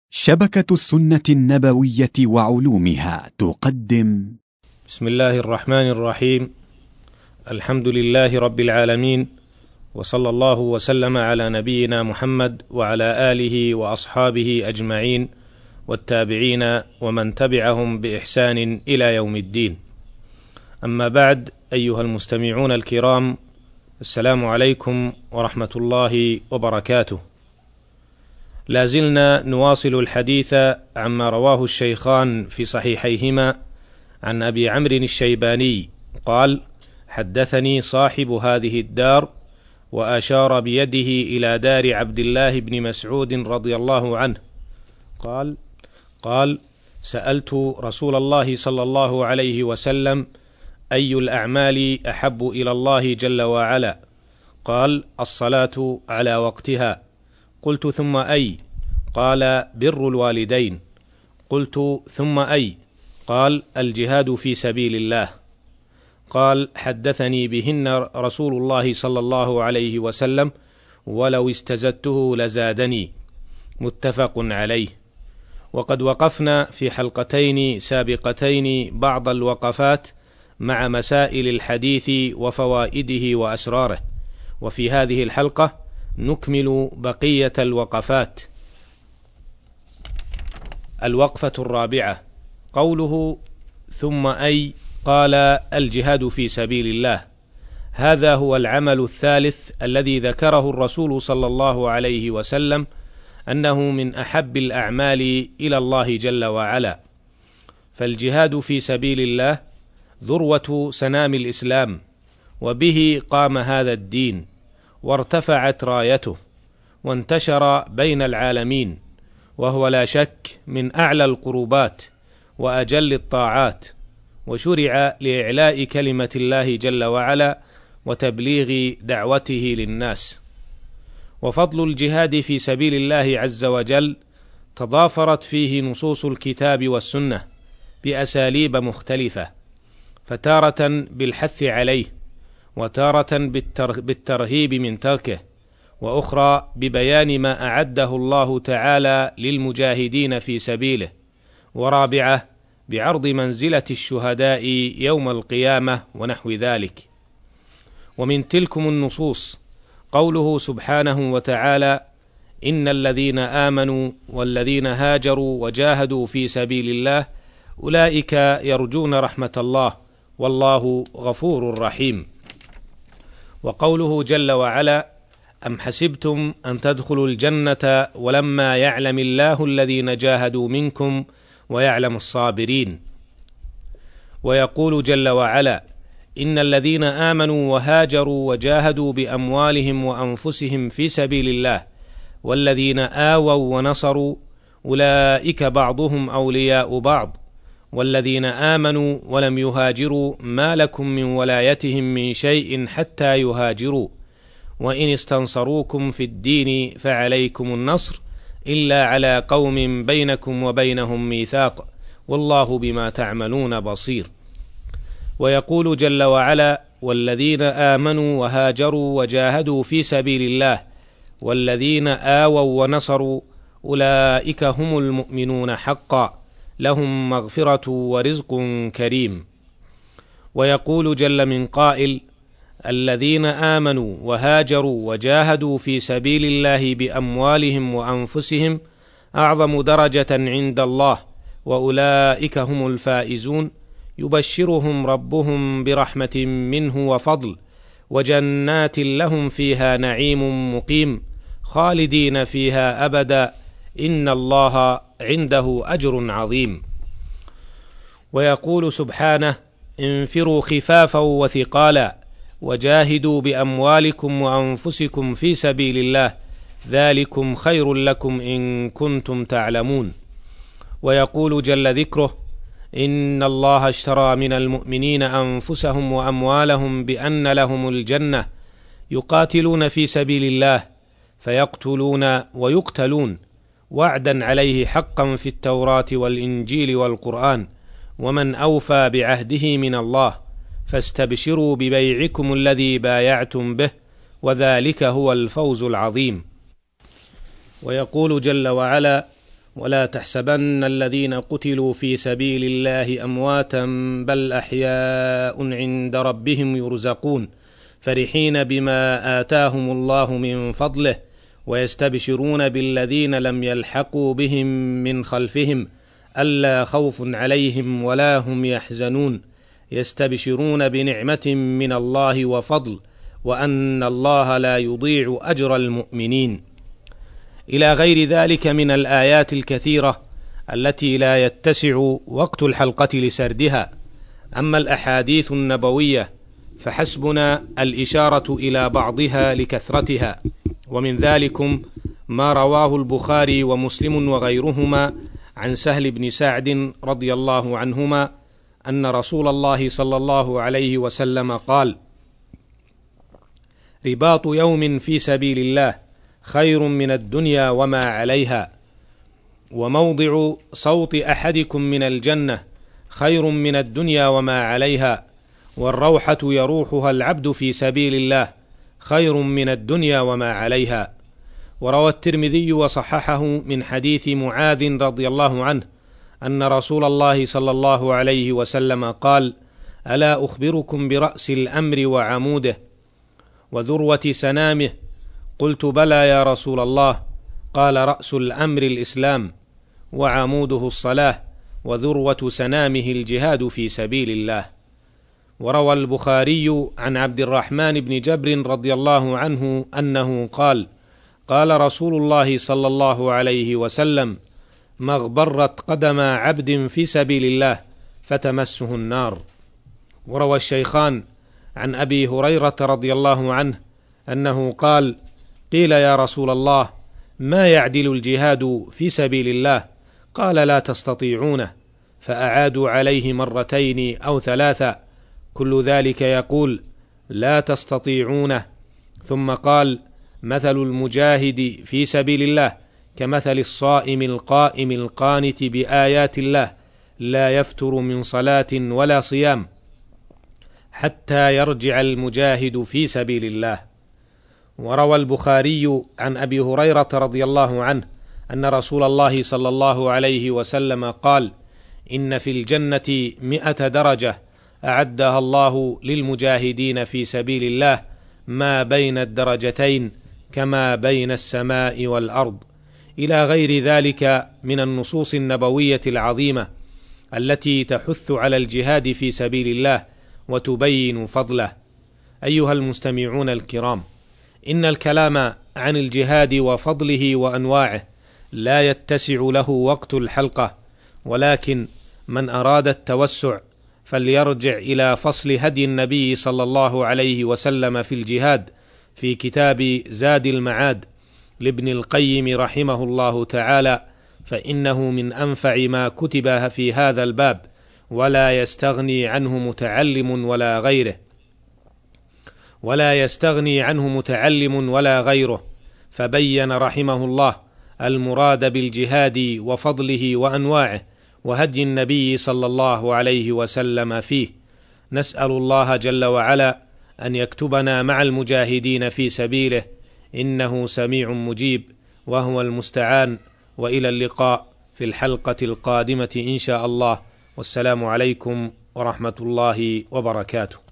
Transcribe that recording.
شبكة السنة النبوية وعلومها تقدم. بسم الله الرحمن الرحيم. الحمد لله رب العالمين، وصلى الله وسلم على نبينا محمد وعلى آله وأصحابه أجمعين والتابعين ومن تبعهم بإحسان إلى يوم الدين. أما بعد، أيها المستمعون الكرام، السلام عليكم ورحمة الله وبركاته. لازلنا نواصل الحديث عما رواه الشيخان في صحيحيهما عن أبي عمرو الشيباني قال: حدثني صاحب هذه الدار، وأشار بيده إلى دار عبد الله بن مسعود رضي الله عنه قال: سألت رسول الله صلى الله عليه وسلم: أي الأعمال أحب إلى الله جل وعلا؟ قال: الصلاة على وقتها. قلت: ثم أي؟ قال: بر الوالدين. قلت: ثم أي؟ قال: الجهاد في سبيل الله. قال: حدثني بهن رسول الله صلى الله عليه وسلم، ولو استزدته لزادني. متفق عليه. وقد وقفنا في حلقتين سابقتين بعض الوقفات مع مسائل الحديث وفوائده وأسراره، وفي هذه الحلقة نكمل بقية الوقفات. الوقفة الرابعة، قوله: ثم أي؟ قال: الجهاد في سبيل الله. هذا هو العمل الثالث الذي ذكره الرسول صلى الله عليه وسلم أنه من أحب الأعمال إلى الله جل وعلا. فالجهاد في سبيل الله ذروة سنام الإسلام، وبه قام هذا الدين وارتفعت رايته وانتشر بين العالمين، وهو لا شك من أعلى القربات وأجل الطاعات، وشرع لإعلاء كلمة الله جل وعلا وتبليغ دعوته للناس. وفضل الجهاد في سبيل الله عز وجل تضافرت فيه نصوص الكتاب والسنة بأساليب مختلفة، فتارة بالحث عليه، وتارة بالترهيب من تركه، وأخرى ببيان ما أعده الله تعالى للمجاهدين في سبيله، ورابعة بعرض منزلة الشهداء يوم القيامة ونحو ذلك. ومن تلكم النصوص قوله سبحانه وتعالى: إن الذين آمنوا والذين هاجروا وجاهدوا في سبيل الله أولئك يرجون رحمة الله والله غفور رحيم. وقوله جل وعلا: أم حسبتم أن تدخلوا الجنة ولما يعلم الله الذين جاهدوا منكم ويعلم الصابرين. ويقول جل وعلا: إن الذين آمنوا وهاجروا وجاهدوا بأموالهم وأنفسهم في سبيل الله والذين آووا ونصروا أولئك بعضهم أولياء بعض والذين آمنوا ولم يهاجروا ما لكم من ولايتهم من شيء حتى يهاجروا وإن استنصروكم في الدين فعليكم النصر إلا على قوم بينكم وبينهم ميثاق والله بما تعملون بصير. ويقول جل وعلا: والذين آمنوا وهاجروا وجاهدوا في سبيل الله والذين آووا ونصروا أولئك هم المؤمنون حقا لهم مغفرة ورزق كريم. ويقول جل من قائل: الذين آمنوا وهاجروا وجاهدوا في سبيل الله بأموالهم وأنفسهم أعظم درجة عند الله وأولئك هم الفائزون، يبشرهم ربهم برحمة منه وفضل وجنات لهم فيها نعيم مقيم خالدين فيها أبدا إن الله عنده أجر عظيم. ويقول سبحانه: انفروا خفافا وثقالا وجاهدوا بأموالكم وأنفسكم في سبيل الله ذلكم خير لكم إن كنتم تعلمون. ويقول جل ذكره: إن الله اشترى من المؤمنين أنفسهم وأموالهم بأن لهم الجنة يقاتلون في سبيل الله فيقتلون ويقتلون وعدا عليه حقا في التوراة والإنجيل والقرآن ومن أوفى بعهده من الله فاستبشروا ببيعكم الذي بايعتم به وذلك هو الفوز العظيم. ويقول جل وعلا: ولا تحسبن الذين قتلوا في سبيل الله أمواتا بل أحياء عند ربهم يرزقون فرحين بما آتاهم الله من فضله ويستبشرون بالذين لم يلحقوا بهم من خلفهم ألا خوف عليهم ولا هم يحزنون يستبشرون بنعمة من الله وفضل وأن الله لا يضيع أجر المؤمنين، إلى غير ذلك من الآيات الكثيرة التي لا يتسع وقت الحلقة لسردها. أما الأحاديث النبوية فحسبنا الإشارة إلى بعضها لكثرتها، ومن ذلكم ما رواه البخاري ومسلم وغيرهما عن سهل بن سعد رضي الله عنهما أن رسول الله صلى الله عليه وسلم قال: رباط يوم في سبيل الله خير من الدنيا وما عليها، وموضع صوت أحدكم من الجنة خير من الدنيا وما عليها، والروحة يروحها العبد في سبيل الله خير من الدنيا وما عليها. وروى الترمذي وصححه من حديث معاذ رضي الله عنه أن رسول الله صلى الله عليه وسلم قال: ألا أخبركم برأس الأمر وعموده وذروة سنامه؟ قلت: بلى يا رسول الله. قال: رأس الأمر الإسلام، وعموده الصلاة، وذروة سنامه الجهاد في سبيل الله. وروى البخاري عن عبد الرحمن بن جبر رضي الله عنه أنه قال: قال رسول الله صلى الله عليه وسلم: ما اغبرت قدم عبد في سبيل الله فتمسه النار. وروى الشيخان عن أبي هريرة رضي الله عنه أنه قال: قيل يا رسول الله ما يعدل الجهاد في سبيل الله؟ قال: لا تستطيعونه. فأعادوا عليه مرتين أو ثلاثا كل ذلك يقول: لا تستطيعونه. ثم قال: مثل المجاهد في سبيل الله كمثل الصائم القائم القانت بآيات الله لا يفتر من صلاة ولا صيام حتى يرجع المجاهد في سبيل الله. وروى البخاري عن أبي هريرة رضي الله عنه أن رسول الله صلى الله عليه وسلم قال: إن في الجنة 100 درجة أعدها الله للمجاهدين في سبيل الله ما بين الدرجتين كما بين السماء والأرض، إلى غير ذلك من النصوص النبوية العظيمة التي تحث على الجهاد في سبيل الله وتبين فضله. أيها المستمعون الكرام، إن الكلام عن الجهاد وفضله وأنواعه لا يتسع له وقت الحلقة، ولكن من أراد التوسع فليرجع إلى فصل هدي النبي صلى الله عليه وسلم في الجهاد في كتاب زاد المعاد لابن القيم رحمه الله تعالى، فإنه من أنفع ما كتب في هذا الباب، ولا يستغني عنه متعلم ولا غيره، فبين رحمه الله المراد بالجهاد وفضله وأنواعه وهدي النبي صلى الله عليه وسلم فيه. نسأل الله جل وعلا أن يكتبنا مع المجاهدين في سبيله، إنه سميع مجيب وهو المستعان. وإلى اللقاء في الحلقة القادمة إن شاء الله، والسلام عليكم ورحمة الله وبركاته.